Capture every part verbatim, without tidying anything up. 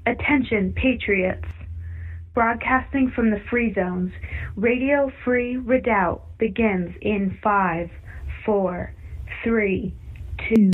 Attention, Patriots! Broadcasting from the Free Zones, Radio Free Redoubt begins in five, four, three, two.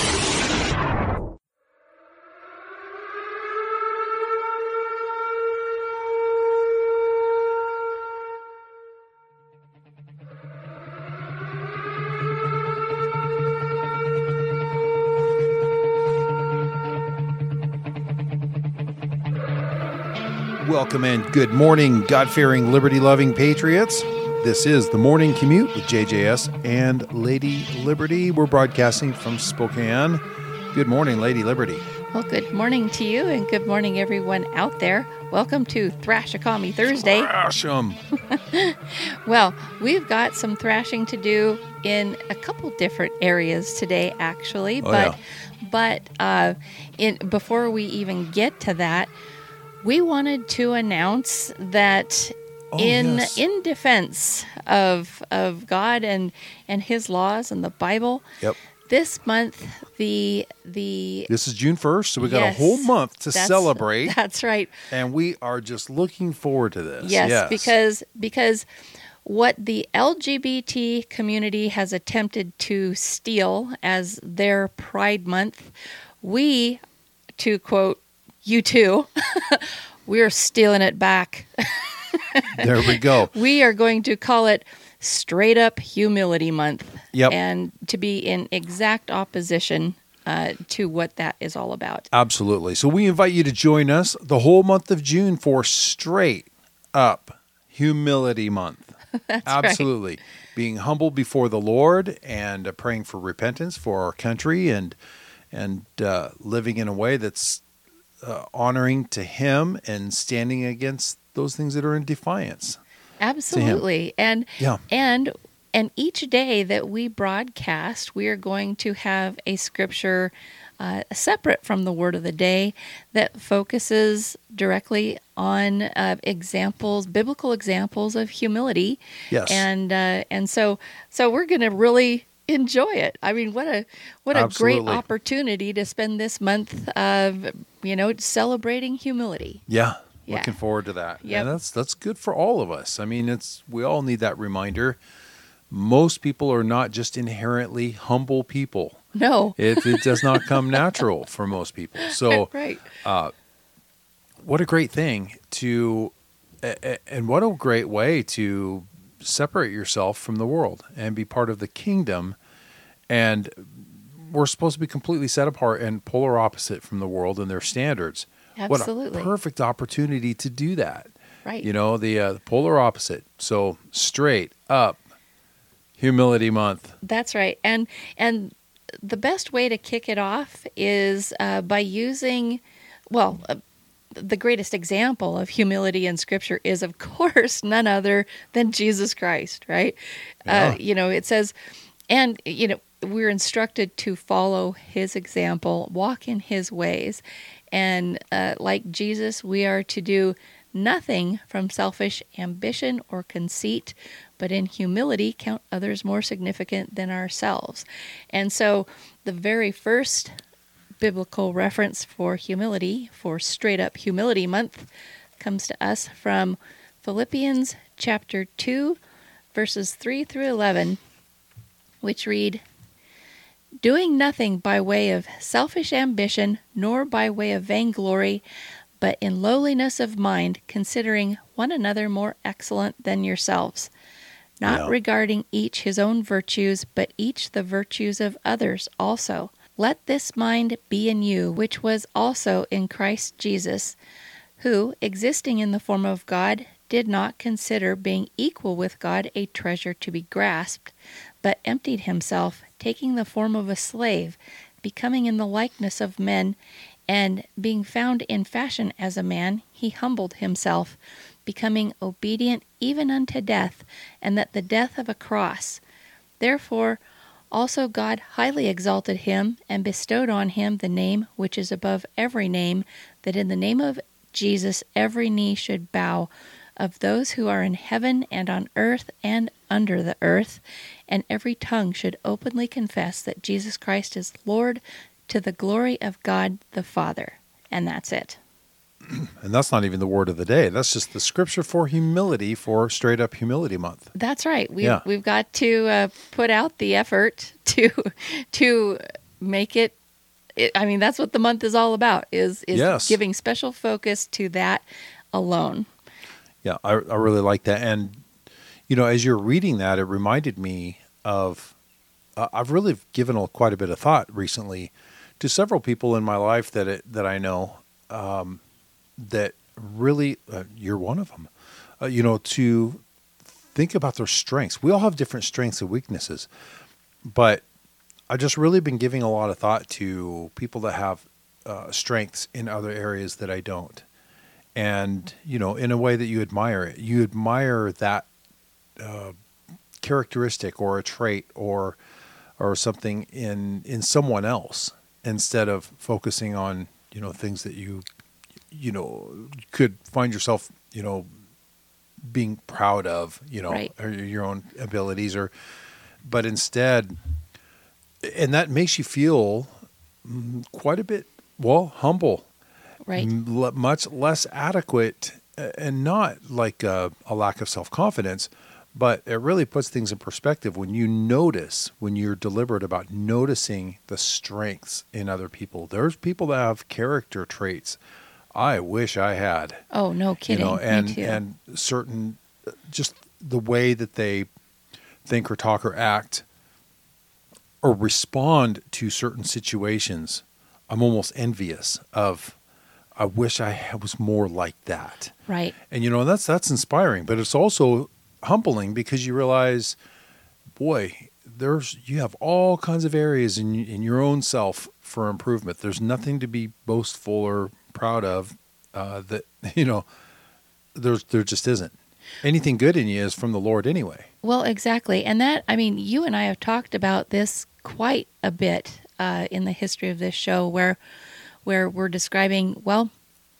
Welcome and good morning, God-fearing, liberty-loving patriots. This is the Morning Commute with J J S and Lady Liberty. We're broadcasting from Spokane. Good morning, Lady Liberty. Well, good morning to you, and good morning, everyone out there. Welcome to Thrashakami Thursday. Thrash 'em. Well, we've got some thrashing to do in a couple different areas today, actually. Oh, but yeah. but uh, in before we even get to that, we wanted to announce that Oh, in yes. in defense of of God and and His laws and the Bible, Yep. this month the the This is June first, so we got Yes, a whole month to that's- celebrate, That's right. and we are just looking forward to this. Yes, because because what the L G B T community has attempted to steal as their Pride Month, we, to quote you two, we're stealing it back. There we go. We are going to call it Straight Up Humility Month. Yep. And to be in exact opposition uh, to what that is all about. Absolutely. So we invite you to join us the whole month of June for Straight Up Humility Month. That's Absolutely. right. Being humble before the Lord and uh, praying for repentance for our country and and uh, living in a way that's uh, honoring to Him and standing against those things that are in defiance. Absolutely. And Yeah. and and each day that we broadcast, we are going to have a scripture uh, separate from the word of the day that focuses directly on uh, examples, biblical examples of humility. Yes. And uh, and so so we're going to really enjoy it. I mean, what a what a Absolutely. great opportunity to spend this month of, you know, celebrating humility. Yeah. Yeah. Looking forward to that. Yep. And that's that's good for all of us. I mean, it's we all need that reminder. Most people are not just inherently humble people. No. It, it does not come natural for most people. So Right. what a great thing to, a- a- and what a great way to separate yourself from the world and be part of the kingdom. And we're supposed to be completely set apart and polar opposite from the world and their standards. Absolutely. What a perfect opportunity to do that. Right. You know, the, uh, the polar opposite. So straight up humility month. That's right. And and the best way to kick it off is uh, by using, well, uh, the greatest example of humility in Scripture is, of course, none other than Jesus Christ, right? Yeah. Uh, you know, it says, and, you know, we're instructed to follow His example, walk in His ways. And uh, like Jesus, we are to do nothing from selfish ambition or conceit, but in humility count others more significant than ourselves. And so the very first biblical reference for humility, for Straight Up Humility Month, comes to us from Philippians chapter two, verses three through eleven, which read, "Doing nothing by way of selfish ambition, nor by way of vainglory, but in lowliness of mind, considering one another more excellent than yourselves, not Yeah. regarding each his own virtues, but each the virtues of others also. Let this mind be in you, which was also in Christ Jesus, who, existing in the form of God, did not consider being equal with God a treasure to be grasped, but emptied himself, taking the form of a slave, becoming in the likeness of men, and being found in fashion as a man, he humbled himself, becoming obedient even unto death, and that the death of a cross. Therefore also God highly exalted him, and bestowed on him the name which is above every name, that in the name of Jesus every knee should bow, of those who are in heaven and on earth and under the earth, and every tongue should openly confess that Jesus Christ is Lord, to the glory of God the Father." And that's it. And that's not even the word of the day. That's just the scripture for humility for straight up humility month. That's right. We've, Yeah. we've got to uh, put out the effort to to make it, it. I mean, that's what the month is all about, is, is Yes. giving special focus to that alone. Yeah, I, I really like that. And, you know, as you're reading that, it reminded me of, uh, I've really given a, quite a bit of thought recently to several people in my life that it, that I know um, that really, uh, you're one of them, uh, you know, to think about their strengths. We all have different strengths and weaknesses, but I've just really been giving a lot of thought to people that have uh, strengths in other areas that I don't. And, you know, in a way that you admire it, you admire that uh, characteristic or a trait or or something in in someone else, instead of focusing on, you know, things that you, you know, could find yourself, you know, being proud of, you know, Right. or your own abilities, or, but instead, and that makes you feel mm, quite a bit, well, humble. Right. M- le- much less adequate, uh, and not like a, a lack of self-confidence, but it really puts things in perspective when you notice, when you're deliberate about noticing the strengths in other people. There's people that have character traits I wish I had, Oh, no kidding. you know, Me and too. and certain, uh, just the way that they think or talk or act or respond to certain situations. I'm almost envious of. I wish I ha- was more like that. Right. And, you know, that's that's inspiring, but it's also humbling because you realize, boy, there's you have all kinds of areas in in your own self for improvement. There's nothing to be boastful or proud of. Uh, that you know, there's there just isn't. Anything good in you is from the Lord anyway. Well, exactly. And that, I mean, you and I have talked about this quite a bit uh, in the history of this show, where where we're describing, well,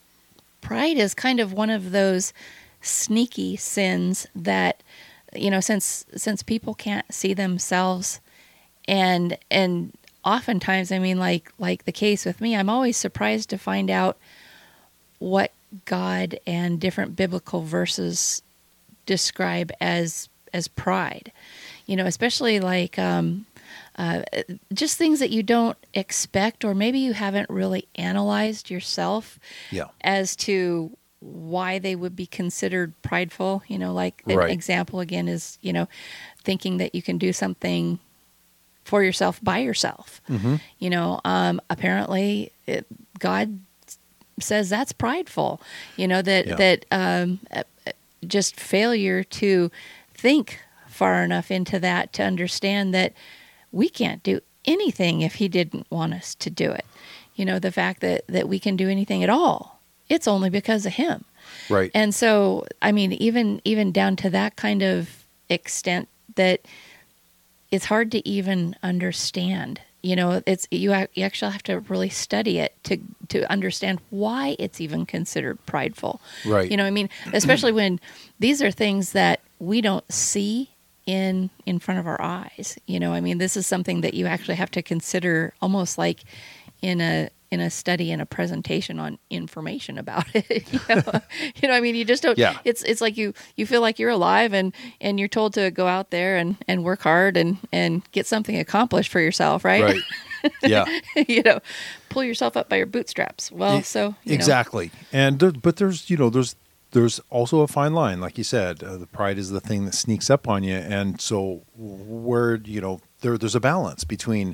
pride is kind of one of those sneaky sins that, you know, since since people can't see themselves, and and oftentimes, I mean, like like the case with me, I'm always surprised to find out what God and different biblical verses describe as as pride. You know, especially like um, uh, just things that you don't expect, or maybe you haven't really analyzed yourself Yeah. as to why they would be considered prideful. You know, like an Right. example again is, you know, thinking that you can do something for yourself by yourself. Mm-hmm. You know, um, apparently it, God says that's prideful. You know, that Yeah. that um, uh, uh, just failure to think far enough into that to understand that we can't do anything if he didn't want us to do it. You know, the fact that, that we can do anything at all, it's only because of him. Right. And so, I mean, even even down to that kind of extent that it's hard to even understand. You know, it's you, ac- you actually have to really study it to to understand why it's even considered prideful. Right. You know, I mean, especially when these are things that we don't see in in front of our eyes. You know, I mean, this is something that you actually have to consider almost like in a in a study and a presentation on information about it. you know, you know, I mean, you just don't. Yeah. It's it's like you you feel like you're alive, and and you're told to go out there and and work hard and and get something accomplished for yourself, right? Right. Yeah. you know, pull yourself up by your bootstraps. Well, E- so you know, exactly. And there, but there's you know there's there's also a fine line, like you said. Uh, the pride is the thing that sneaks up on you, and so where you know there there's a balance between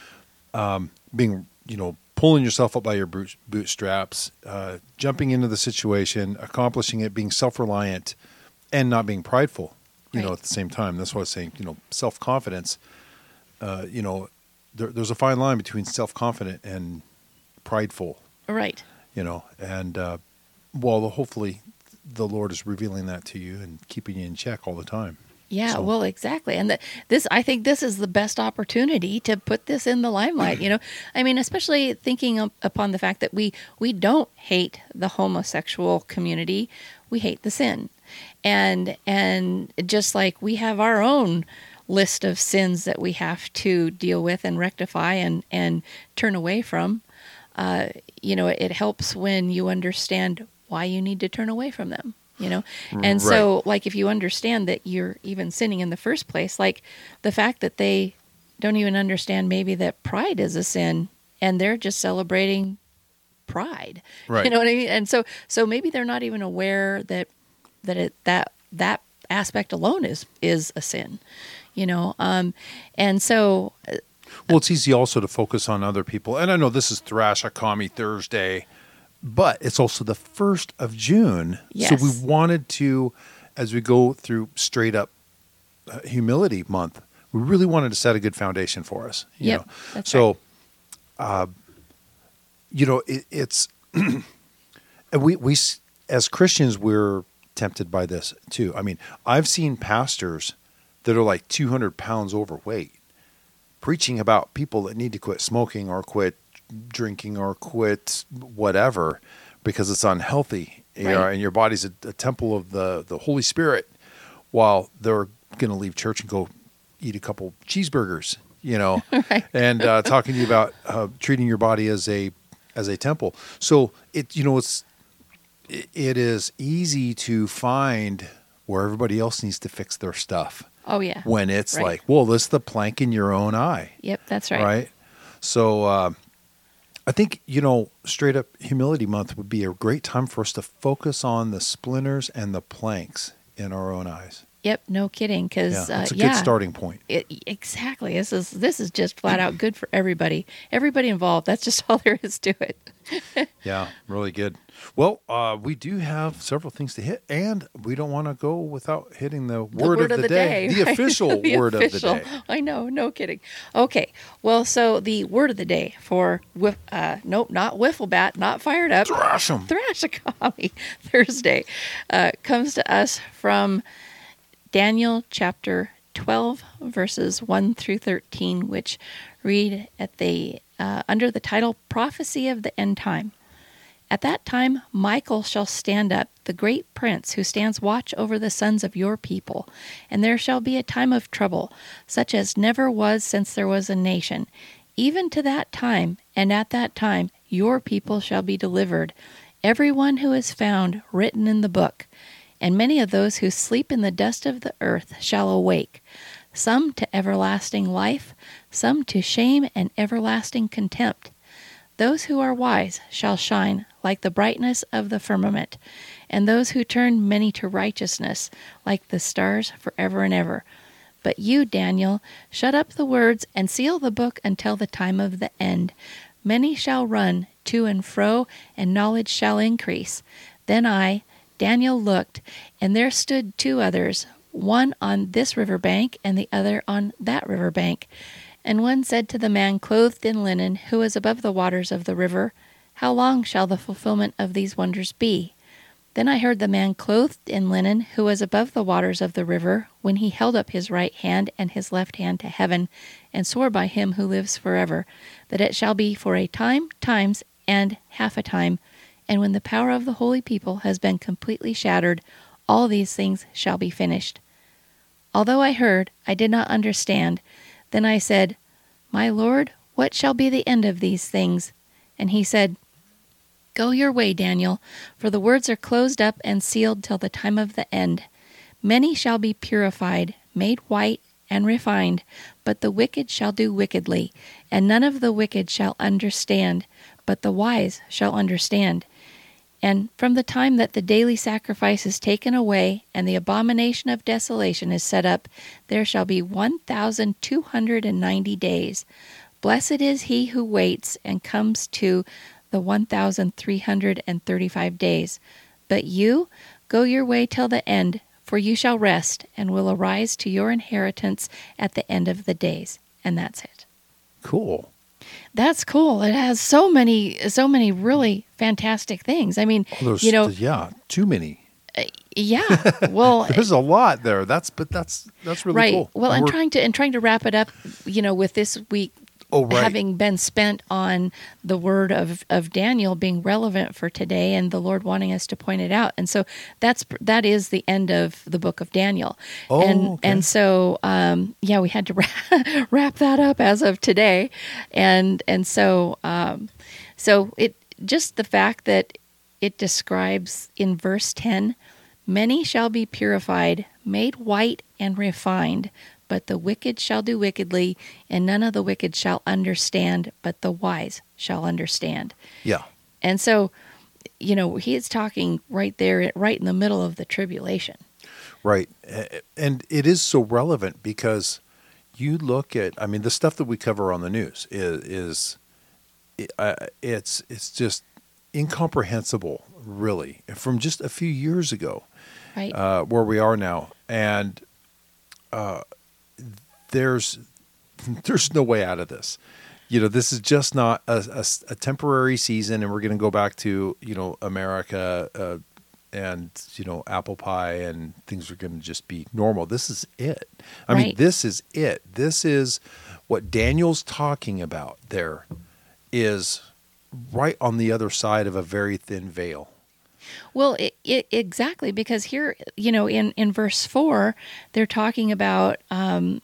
um, being you know pulling yourself up by your boot, bootstraps, uh, jumping into the situation, accomplishing it, being self-reliant, and not being prideful. You know, Right. at the same time, that's what I was saying. You know, self-confidence. Uh, you know, there, there's a fine line between self-confident and prideful. right. You know, and uh, well, hopefully, the Lord is revealing that to you and keeping you in check all the time. Yeah, So- well, exactly. And the, this, I think this is the best opportunity to put this in the limelight, you know? I mean, especially thinking up, upon the fact that we, we don't hate the homosexual community, we hate the sin. And, and just like we have our own list of sins that we have to deal with and rectify and, and turn away from, uh, you know, it helps when you understand why you need to turn away from them, you know? And Right. so, like, if you understand that you're even sinning in the first place, like the fact that they don't even understand maybe that pride is a sin and they're just celebrating pride. Right. You know what I mean? And so, so maybe they're not even aware that, that it, that, that aspect alone is, is a sin, you know? Um, and so, Well, it's easy also to focus on other people. And I know this is Thrashakami Thursday, but it's also the first of June. Yes. So we wanted to, as we go through straight up uh, humility month, we really wanted to set a good foundation for us. You Yep, know? that's so, right. uh, you know, it, it's, and we, we, s- as Christians, we're tempted by this too. I mean, I've seen pastors that are like two hundred pounds overweight preaching about people that need to quit smoking or quit drinking or quit whatever because it's unhealthy. You know, Right. and your body's a, a temple of the, the Holy Spirit, while they're going to leave church and go eat a couple cheeseburgers, you know, Right. and uh, talking to you about uh, treating your body as a as a temple. So it, you know, it's it, it is easy to find where everybody else needs to fix their stuff. Oh yeah. When it's Right. like, well, this is the plank in your own eye. Yep, that's right. Right. So uh, I think, you know, straight up humility month would be a great time for us to focus on the splinters and the planks in our own eyes. Yep, no kidding. Yeah. Because That's uh, a yeah, good starting point. It, exactly. This is this is just flat out good for everybody. Everybody involved. That's just all there is to it. Yeah. Really good. Well, uh, we do have several things to hit, and we don't want to go without hitting the The word, of the, day, the right? official The word official. of the day. I know, no kidding. Okay, well, so the word of the day for whiff, uh, nope, not wiffle bat, not fired up. Thrash 'em. Thrashakami Thursday uh, comes to us from Daniel chapter twelve, verses one through thirteen, which read at the uh, under the title "Prophecy of the End Time." At that time, Michael shall stand up, the great prince who stands watch over the sons of your people. And there shall be a time of trouble, such as never was since there was a nation. Even to that time, and at that time, your people shall be delivered, every one who is found written in the book. And many of those who sleep in the dust of the earth shall awake, some to everlasting life, some to shame and everlasting contempt. Those who are wise shall shine like the brightness of the firmament, and those who turn many to righteousness like the stars forever and ever. But you, Daniel, shut up the words and seal the book until the time of the end. Many shall run to and fro, and knowledge shall increase. Then I, Daniel, looked, and there stood two others, one on this river bank and the other on that river bank. And one said to the man clothed in linen, who was above the waters of the river, How long shall the fulfillment of these wonders be? Then I heard the man clothed in linen, who was above the waters of the river, when he held up his right hand and his left hand to heaven, and swore by him who lives forever, that it shall be for a time, times, and half a time, and when the power of the holy people has been completely shattered, all these things shall be finished. Although I heard, I did not understand. Then I said, My Lord, what shall be the end of these things? And he said, Go your way, Daniel, for the words are closed up and sealed till the time of the end. Many shall be purified, made white, and refined, but the wicked shall do wickedly, and none of the wicked shall understand, but the wise shall understand. And from the time that the daily sacrifice is taken away, and the abomination of desolation is set up, there shall be one thousand two hundred and ninety days. Blessed is he who waits and comes to the one thousand three hundred and thirty-five days. But you, go your way till the end, for you shall rest, and will arise to your inheritance at the end of the days. And that's it. Cool. That's cool. It has so many, so many really fantastic things. I mean, Well, there's, you know, yeah, too many. yeah. Well, There's a lot there. That's but that's that's really right. cool. Well, and We're- trying to and trying to wrap it up, you know, with this week Oh, right. having been spent on the word of, of Daniel being relevant for today, and the Lord wanting us to point it out. And so that's that is the end of the book of Daniel. Oh, and okay. and so um, yeah, we had to wrap, wrap that up as of today, and and so um, So it just the fact that it describes in verse ten, many shall be purified, made white and refined, but the wicked shall do wickedly, and none of the wicked shall understand, but the wise shall understand. Yeah. And so, you know, he is talking right there, right in the middle of the tribulation. Right. And it is so relevant because you look at, I mean, the stuff that we cover on the news is, is uh, it's, it's just incomprehensible, really, from just a few years ago, right? Uh, where we are now. And uh, there's, there's no way out of this. You know, this is just not a, a, a temporary season, and we're going to go back to, you know, America uh, and, you know, apple pie, and things are going to just be normal. This is it. I right. mean, this is it. This is what Daniel's talking about there is right on the other side of a very thin veil. Well, it, it, exactly, because here, you know, in, in verse four, they're talking about um,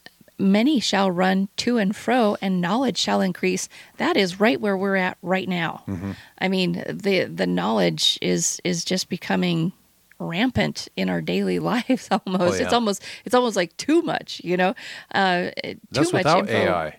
many shall run to and fro, and knowledge shall increase. That is right where we're at right now. Mm-hmm. I mean, the the knowledge is is just becoming rampant in our daily lives. Almost, oh, yeah. it's almost it's almost like too much. You know, uh, too That's much without info. A I.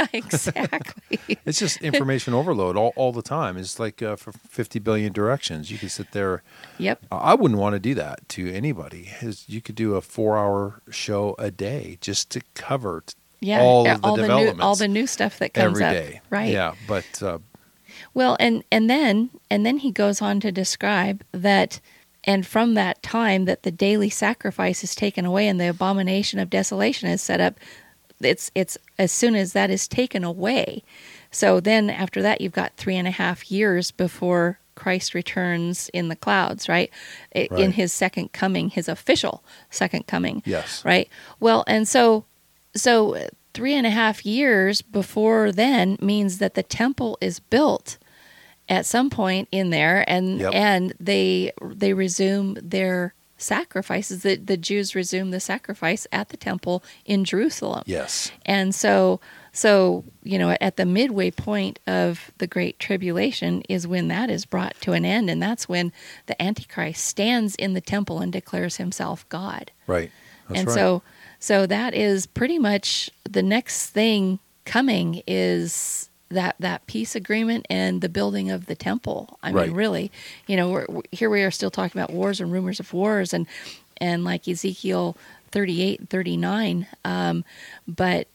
Exactly. It's just information overload all, all the time. It's like uh, for fifty billion directions. You can sit there. Yep. I wouldn't want to do that to anybody. You could do a four-hour show a day just to cover yeah, all of the all developments. The new, all the new stuff that comes every up. day. Right. Yeah, but uh, well, and and then and then he goes on to describe that. And from that time that the daily sacrifice is taken away and the abomination of desolation is set up, it's it's as soon as that is taken away. So then after that, you've got three and a half years before Christ returns in the clouds, right? right? In his second coming, his official second coming. Yes. Right? Well, and so so three and a half years before then means that the temple is built at some point in there, and yep. and they they resume their sacrifices. The the Jews resume the sacrifice at the temple in Jerusalem. Yes. And so so you know, at the midway point of the Great Tribulation is when that is brought to an end, and that's when the Antichrist stands in the temple and declares himself God. Right. That's and right. so so that is pretty much the next thing coming is that that peace agreement and the building of the temple. I right. mean, really, you know, we're, here we are still talking about wars and rumors of wars, and and like Ezekiel thirty-eight and thirty-nine, um, but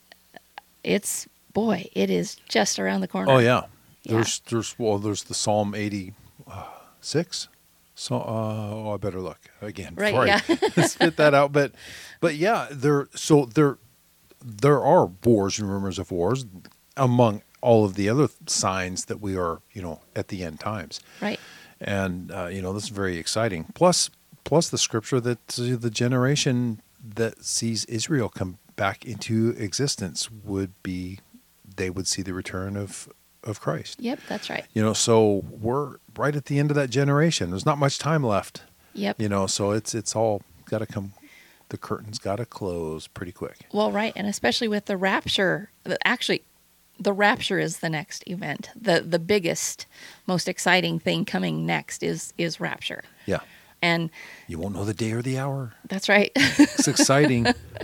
it's, boy, it is just around the corner. Oh yeah, yeah. there's there's well there's the Psalm eighty-six. So uh, oh, I better look again. Right. Before Yeah. I spit that out, but but yeah, there so there there are wars and rumors of wars among all of the other signs that we are, you know, at the end times. Right. And, uh, you know, this is very exciting. Plus, plus the scripture that uh, the generation that sees Israel come back into existence would be, they would see the return of, of Christ. Yep, that's right. You know, so we're right at the end of that generation. There's not much time left. Yep. You know, so it's, it's all got to come, the curtain's got to close pretty quick. Well, right. And especially with the rapture, actually, the rapture is the next event. The the biggest, most exciting thing coming next is is rapture. Yeah. And you won't know the day or the hour. That's right. It's exciting.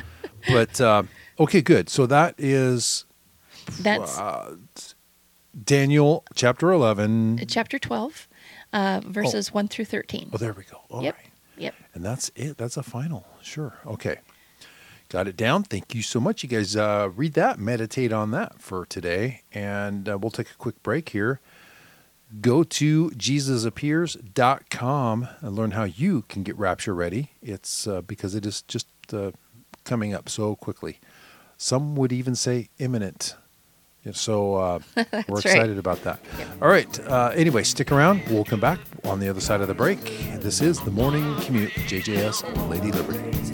But uh, okay, good. So that is That's uh, Daniel chapter eleven. Chapter twelve, uh, verses oh. one through thirteen. Oh, there we go. All yep. right. Yep. And that's it. That's a final. Sure. Okay. Got it down. Thank you so much. You guys uh, read that, meditate on that for today, and uh, we'll take a quick break here. Go to jesus appears dot com and learn how you can get rapture ready. It's uh, because it is just uh, coming up so quickly. Some would even say imminent. So uh, we're excited right. about that. Yep. All right. Uh, anyway, stick around. We'll come back on the other side of the break. This is The Morning Commute, J J S Lady Liberty.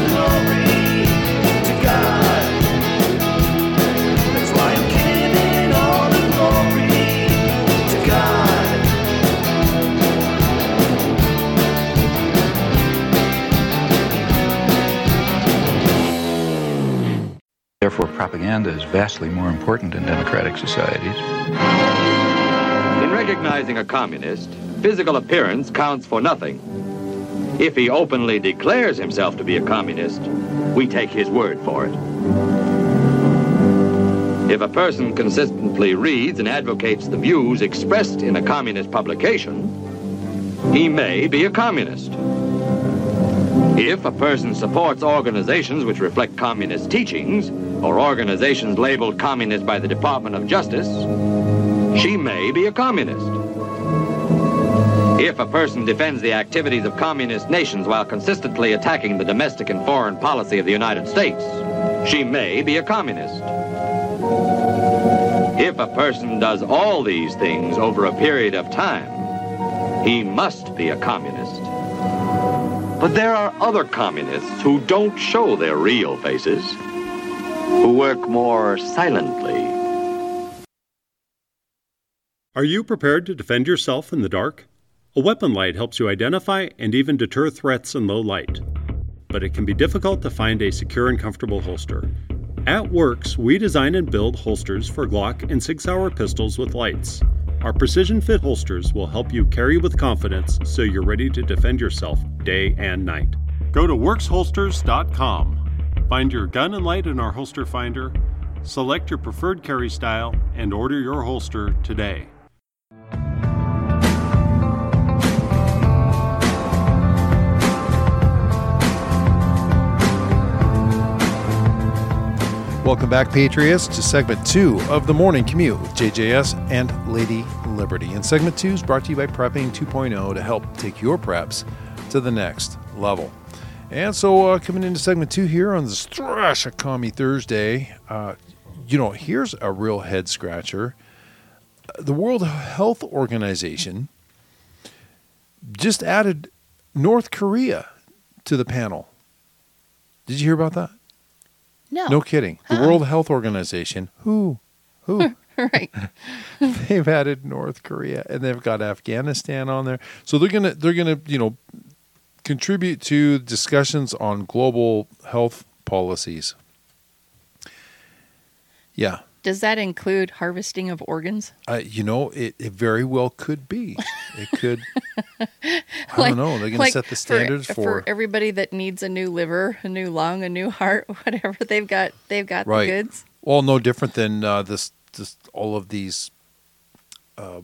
That's why I'm giving propaganda is vastly more important in democratic societies. In recognizing a communist, physical appearance counts for nothing. If he openly declares himself to be a communist, we take his word for it. If a person consistently reads and advocates the views expressed in a communist publication, he may be a communist. If a person supports organizations which reflect communist teachings, or organizations labeled communist by the Department of Justice, she may be a communist. If a person defends the activities of communist nations while consistently attacking the domestic and foreign policy of the United States, she may be a communist. If a person does all these things over a period of time, he must be a communist. But there are other communists who don't show their real faces, who work more silently. Are you prepared to defend yourself in the dark? A weapon light helps you identify and even deter threats in low light. But it can be difficult to find a secure and comfortable holster. At Works, we design and build holsters for Glock and Sig Sauer pistols with lights. Our precision fit holsters will help you carry with confidence so you're ready to defend yourself day and night. Go to works holsters dot com. Find your gun and light in our holster finder, select your preferred carry style, and order your holster today. Welcome back, Patriots, to segment two of the Morning Commute with J J S and Lady Liberty. And segment two is brought to you by Prepping two point oh to help take your preps to the next level. And so uh, coming into segment two here on this Thrash Economy Thursday, uh, you know, here's a real head scratcher. The World Health Organization just added North Korea to the panel. Did you hear about that? No. No kidding. The Uh-uh. World Health Organization. Who? Who? Right. They've added North Korea and they've got Afghanistan on there. So they're gonna they're gonna, you know, contribute to discussions on global health policies. Yeah. Does that include harvesting of organs? Uh, you know, it, it very well could be. It could. I Like- don't know. They're going to like set the standards for, for everybody that needs a new liver, a new lung, a new heart, whatever. They've got they've got right. the goods. Well, no different than uh, this. This all of these uh,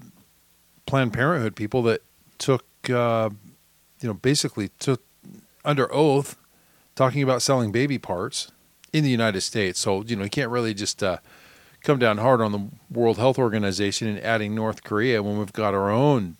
Planned Parenthood people that took, uh, you know, basically took under oath, talking about selling baby parts in the United States. So you know, you can't really just uh, come down hard on the World Health Organization and adding North Korea when we've got our own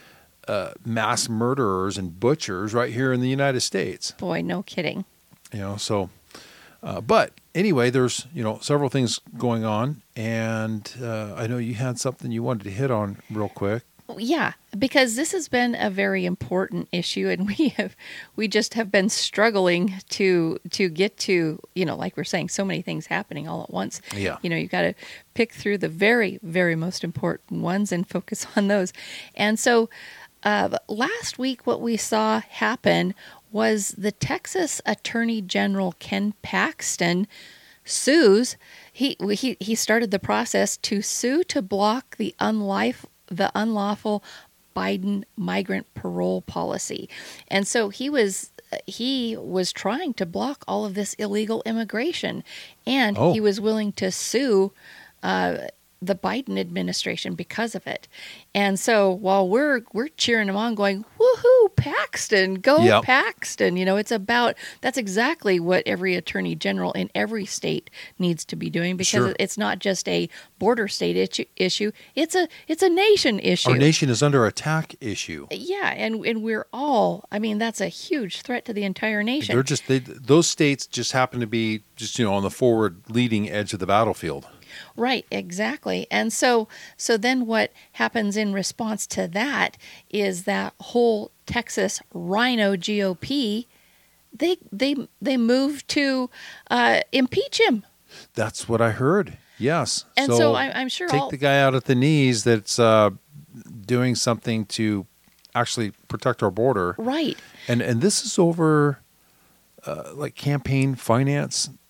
uh, mass murderers and butchers right here in the United States. Boy, no kidding. You know, so, uh, but anyway, there's, you know, several things going on, and uh, I know you had something you wanted to hit on real quick. Yeah, because this has been a very important issue, and we have we just have been struggling to to get to, you know, like we're saying, so many things happening all at once. Yeah. You know, you got to pick through the very, very most important ones and focus on those. And so uh, last week, what we saw happen was the Texas Attorney General Ken Paxton sues. He he he started the process to sue to block the unlife. the unlawful Biden migrant parole policy. And so he was he was trying to block all of this illegal immigration, and Oh. he was willing to sue uh, the Biden administration because of it. And so while we're we're cheering him on, going, woohoo, Paxton, go Yep. Paxton. You know, it's about, that's exactly what every attorney general in every state needs to be doing, because Sure. it's not just a border state issue, issue. It's a it's a nation issue. Our nation is under attack issue. Yeah, and and we're all, I mean, that's a huge threat to the entire nation. They're just, they, those states just happen to be just, you know, on the forward leading edge of the battlefield. Right, exactly. And so so then what happens in response to that is that whole Texas Rhino G O P, they they they move to uh, impeach him. That's what I heard. Yes. And so I- I'm sure take all- the guy out at the knees that's uh, doing something to actually protect our border. Right. And and this is over uh, like campaign finance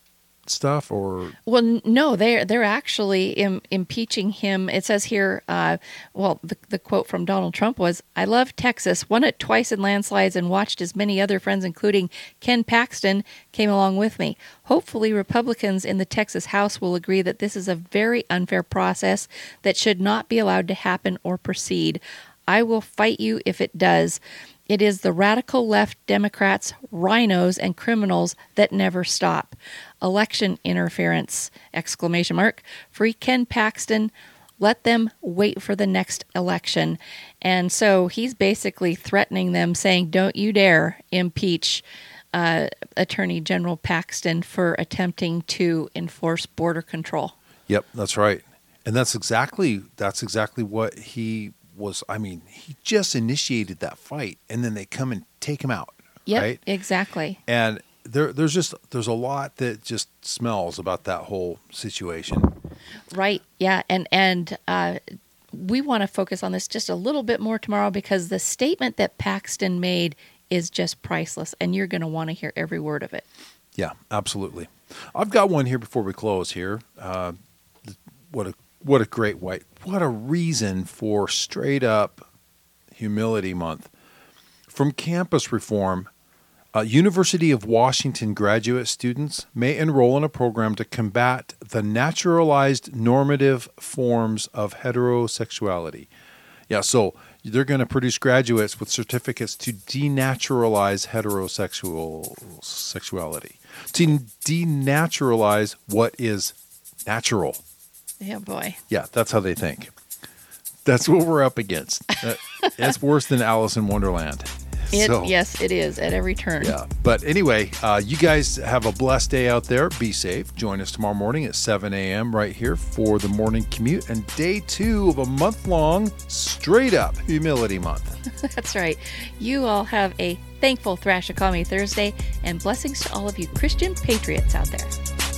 stuff, or Well, n- no, they're they're actually Im- impeaching him. It says here, uh, well, the, the quote from Donald Trump was, "I love Texas, won it twice in landslides, and watched as many other friends, including Ken Paxton, came along with me. Hopefully, Republicans in the Texas House will agree that this is a very unfair process that should not be allowed to happen or proceed. I will fight you if it does. It is the radical left Democrats, rhinos, and criminals that never stop. Election interference, exclamation mark. Free Ken Paxton. Let them wait for the next election." And so he's basically threatening them, saying, don't you dare impeach uh, Attorney General Paxton for attempting to enforce border control. Yep, that's right. And that's exactly that's exactly what he was. I mean, he just initiated that fight, and then they come and take him out. Yep, right? exactly. And there, there's just there's a lot that just smells about that whole situation. Right. Yeah. And and uh, we want to focus on this just a little bit more tomorrow, because the statement that Paxton made is just priceless, and you're going to want to hear every word of it. Yeah, absolutely. I've got one here before we close here. Uh, what a what a great white. What a reason for straight up humility month. From Campus Reform, uh, University of Washington graduate students may enroll in a program to combat the naturalized normative forms of heterosexuality. Yeah, so they're going to produce graduates with certificates to denaturalize heterosexual sexuality, to denaturalize what is natural. Yeah, boy. Yeah, that's how they think. That's what we're up against. Uh, it's worse than Alice in Wonderland. It, So, yes, it is at every turn. yeah. But anyway, uh, you guys have a blessed day out there. Be safe. Join us tomorrow morning at seven a.m. right here for the morning commute and day two of a month-long straight up humility month. That's right. You all have a thankful Thrashakami Thursday, and blessings to all of you Christian patriots out there.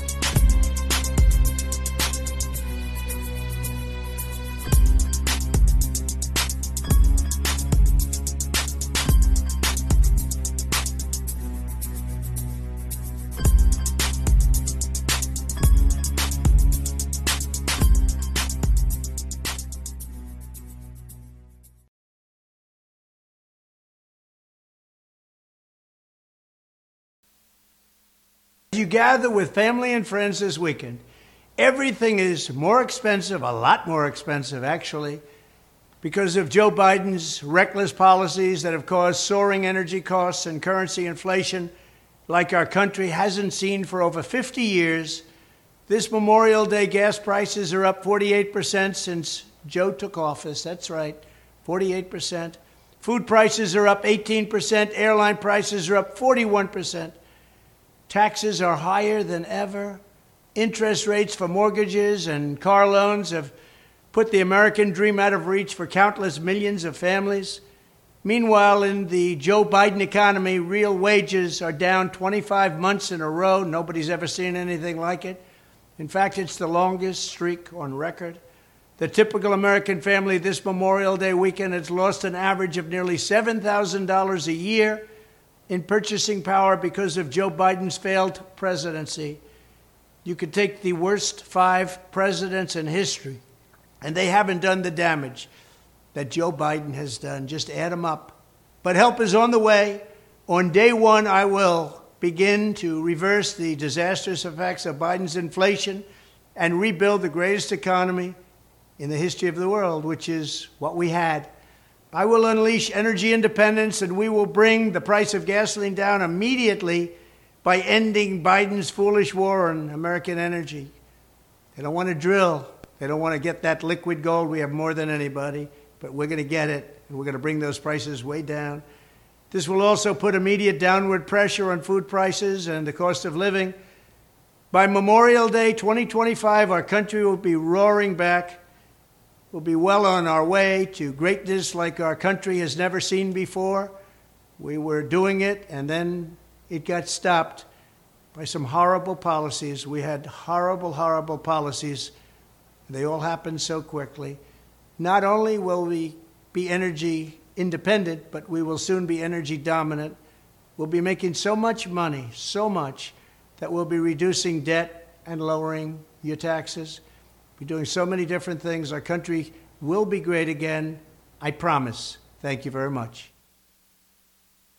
You gather with family and friends this weekend, everything is more expensive, a lot more expensive actually, because of Joe Biden's reckless policies that have caused soaring energy costs and currency inflation like our country hasn't seen for over fifty years. This Memorial Day, gas prices are up forty-eight percent since Joe took office. That's right, forty-eight percent. Food prices are up eighteen percent. Airline prices are up forty-one percent. Taxes are higher than ever. Interest rates for mortgages and car loans have put the American dream out of reach for countless millions of families. Meanwhile, in the Joe Biden economy, real wages are down twenty-five months in a row. Nobody's ever seen anything like it. In fact, it's the longest streak on record. The typical American family this Memorial Day weekend has lost an average of nearly seven thousand dollars a year in purchasing power because of Joe Biden's failed presidency. You could take the worst five presidents in history, and they haven't done the damage that Joe Biden has done. Just add them up. But help is on the way. On day one, I will begin to reverse the disastrous effects of Biden's inflation and rebuild the greatest economy in the history of the world, which is what we had. I will unleash energy independence, and we will bring the price of gasoline down immediately by ending Biden's foolish war on American energy. They don't want to drill. They don't want to get that liquid gold. We have more than anybody, but we're going to get it, and we're going to bring those prices way down. This will also put immediate downward pressure on food prices and the cost of living. By Memorial Day twenty twenty-five, our country will be roaring back. We'll be well on our way to greatness like our country has never seen before. We were doing it, and then it got stopped by some horrible policies. We had horrible, horrible policies. They all happened so quickly. Not only will we be energy independent, but we will soon be energy dominant. We'll be making so much money, so much, that we'll be reducing debt and lowering your taxes. We're doing so many different things. Our country will be great again. I promise. Thank you very much.